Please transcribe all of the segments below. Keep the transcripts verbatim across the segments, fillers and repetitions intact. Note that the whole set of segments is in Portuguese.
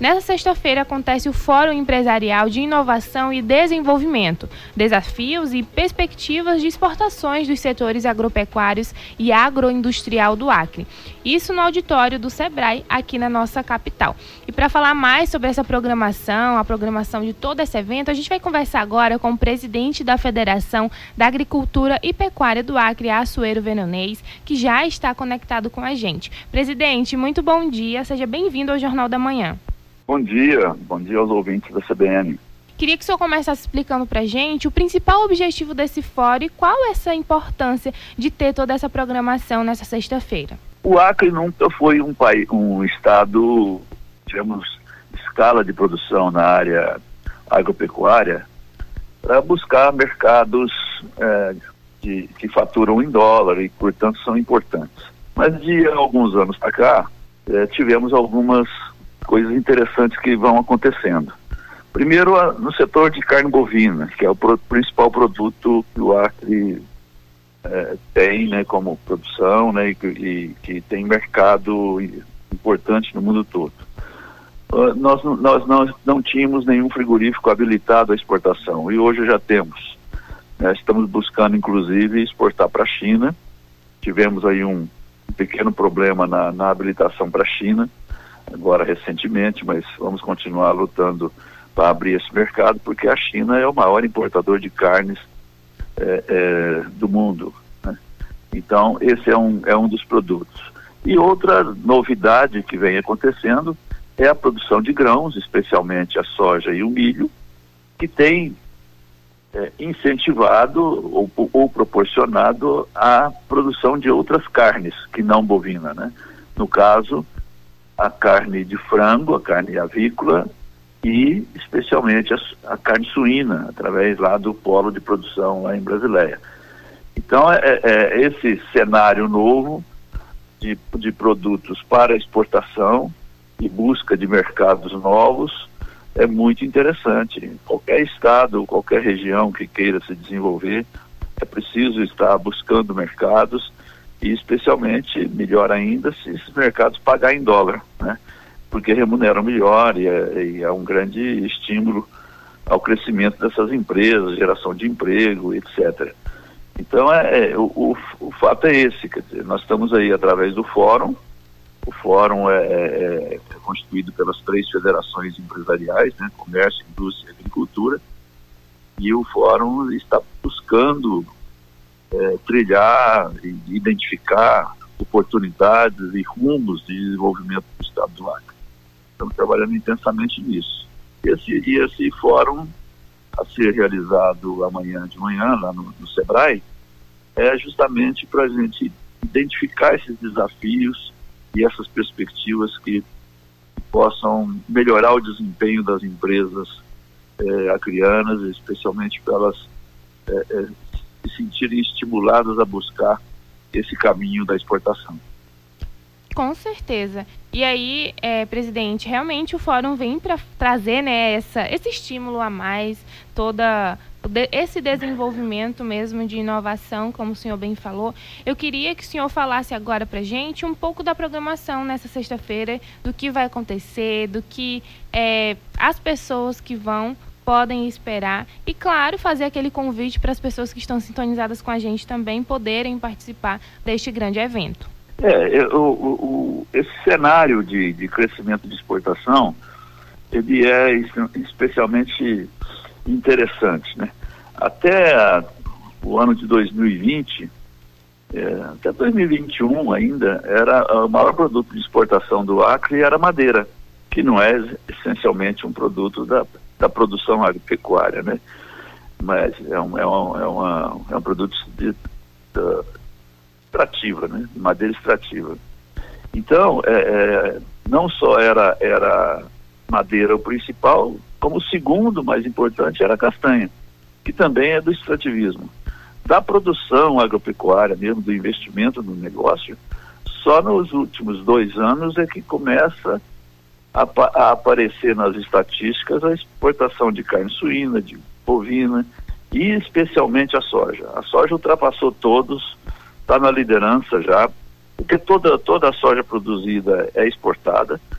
Nessa sexta-feira acontece o Fórum Empresarial de Inovação e Desenvolvimento, desafios e perspectivas de exportações dos setores agropecuários e agroindustrial do Acre. Isso no auditório do Sebrae, aqui na nossa capital. E para falar mais sobre essa programação, a programação de todo esse evento, a gente vai conversar agora com o presidente da Federação da Agricultura e Pecuária do Acre, Assuero Veronês, que já está conectado com a gente. Presidente, muito bom dia, seja bem-vindo ao Jornal da Manhã. Bom dia, bom dia aos ouvintes da C B N. Queria que o senhor começasse explicando para a gente o principal objetivo desse fórum e qual essa importância de ter toda essa programação nessa sexta-feira. O Acre nunca foi um, país, um estado, digamos, de escala de produção na área agropecuária para buscar mercados é, de, que faturam em dólar e, portanto, são importantes. Mas de alguns anos para cá, é, tivemos algumas coisas interessantes que vão acontecendo. Primeiro, no setor de carne bovina, que é o pro, principal produto que o Acre é, tem, né, como produção, né, e, e que tem mercado importante no mundo todo. Uh, nós nós não, não tínhamos nenhum frigorífico habilitado à exportação e hoje já temos. Né, estamos buscando, inclusive, exportar para a China. Tivemos aí um, um pequeno problema na, na habilitação para a China, agora recentemente, mas vamos continuar lutando para abrir esse mercado, porque a China é o maior importador de carnes é, é, do mundo, né? Então, esse é um, é um dos produtos. E outra novidade que vem acontecendo é a produção de grãos, especialmente a soja e o milho, que tem é, incentivado ou, ou proporcionado a produção de outras carnes que não bovina, né? No caso, a carne de frango, a carne avícola e especialmente a, a carne suína, através lá do polo de produção lá em Brasileia. Então, é, é esse cenário novo de, de produtos para exportação e busca de mercados novos é muito interessante. Qualquer estado, qualquer região que queira se desenvolver, é preciso estar buscando mercados e especialmente, melhor ainda, se esses mercados pagarem em dólar, né? Porque remuneram melhor e é, e é um grande estímulo ao crescimento dessas empresas, geração de emprego, etcétera. Então, é, é, o, o, o fato é esse, quer dizer, nós estamos aí através do fórum. O fórum é, é, é constituído pelas três federações empresariais, né, comércio, indústria e agricultura, e o fórum está buscando é, trilhar e identificar oportunidades e rumos de desenvolvimento do estado do Acre. Estamos trabalhando intensamente nisso. Esse, e esse fórum, a ser realizado amanhã de manhã, lá no, no Sebrae, é justamente para a gente identificar esses desafios e essas perspectivas que possam melhorar o desempenho das empresas é, acreanas, especialmente para elas é, é, se sentirem estimuladas a buscar esse caminho da exportação. Com certeza. E aí, é, presidente, realmente o fórum vem para trazer, né, essa, esse estímulo a mais, toda esse desenvolvimento mesmo de inovação, como o senhor bem falou. Eu queria que o senhor falasse agora para a gente um pouco da programação nessa sexta-feira, do que vai acontecer, do que é, as pessoas que vão podem esperar e, claro, fazer aquele convite para as pessoas que estão sintonizadas com a gente também poderem participar deste grande evento. É, o, o, o, esse cenário de, de crescimento de exportação, ele é especialmente interessante, né? Até a, o ano de dois mil e vinte, é, até dois mil e vinte e um ainda, era o maior produto de exportação do Acre era madeira, que não é essencialmente um produto da, da produção agropecuária, né? Mas é um, é um, é uma, é um produto de, de extrativa, né? Madeira extrativa. Então, é, é, não só era, era madeira o principal, como o segundo mais importante era a castanha, que também é do extrativismo. Da produção agropecuária mesmo, do investimento no negócio, só nos últimos dois anos é que começa a, a aparecer nas estatísticas a exportação de carne suína, de bovina e especialmente a soja. A soja ultrapassou todos, está na liderança já, porque toda, toda a soja produzida é exportada,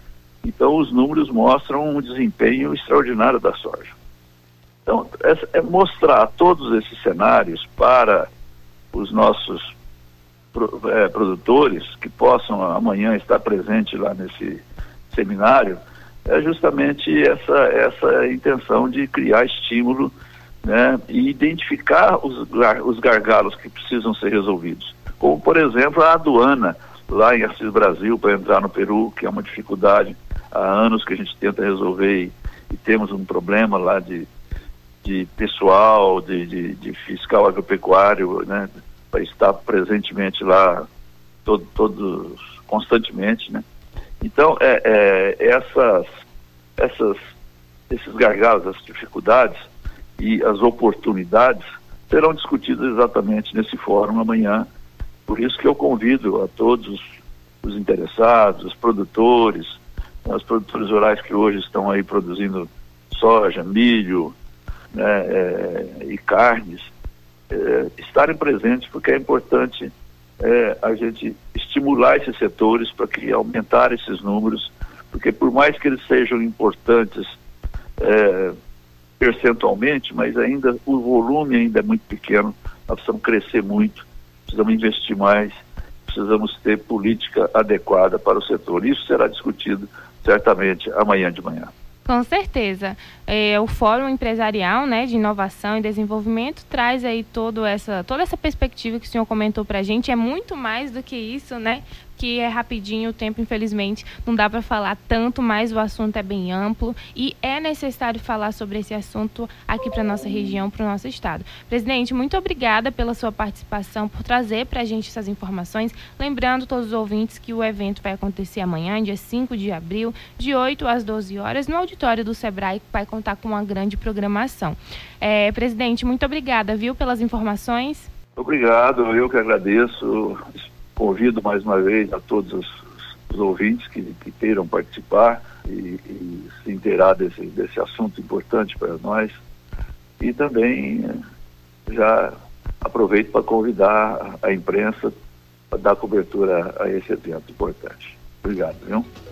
Então, os números mostram um desempenho extraordinário da soja. Então, é, é mostrar todos esses cenários para os nossos pro, é, produtores que possam amanhã estar presentes lá nesse seminário, é justamente essa, essa intenção de criar estímulo, né, e identificar os, os gargalos que precisam ser resolvidos. Como, por exemplo, a aduana lá em Assis Brasil para entrar no Peru, que é uma dificuldade há anos que a gente tenta resolver e, e temos um problema lá de, de pessoal, de, de, de fiscal agropecuário, né, para estar presentemente lá todo, todos, constantemente, né. Então, é, é, essas, essas, esses gargalos, essas dificuldades e as oportunidades serão discutidas exatamente nesse fórum amanhã. Por isso que eu convido a todos os, os interessados, os produtores, os produtores rurais que hoje estão aí produzindo soja, milho, né, é, e carnes, é, estarem presentes, porque é importante é, a gente estimular esses setores para que aumentar esses números, porque por mais que eles sejam importantes é, percentualmente, mas ainda o volume ainda é muito pequeno, nós precisamos crescer muito, precisamos investir mais, precisamos ter política adequada para o setor. Isso será discutido certamente amanhã de manhã. Com certeza. É, o Fórum Empresarial, né, de Inovação e Desenvolvimento traz aí todo essa, toda essa perspectiva que o senhor comentou para a gente. É muito mais do que isso, né? Que é rapidinho o tempo, infelizmente, não dá para falar tanto, mas o assunto é bem amplo e é necessário falar sobre esse assunto aqui para nossa região, para o nosso estado. Presidente, muito obrigada pela sua participação, por trazer para a gente essas informações. Lembrando todos os ouvintes que o evento vai acontecer amanhã, dia cinco de abril, de oito às doze horas, no auditório do Sebrae, que vai contar com uma grande programação. É, presidente, muito obrigada, viu, pelas informações. Obrigado, eu que agradeço. Convido mais uma vez a todos os, os ouvintes que, que queiram participar e, e se inteirar desse, desse assunto importante para nós. E também já aproveito para convidar a imprensa para dar cobertura a esse evento importante. Obrigado, viu?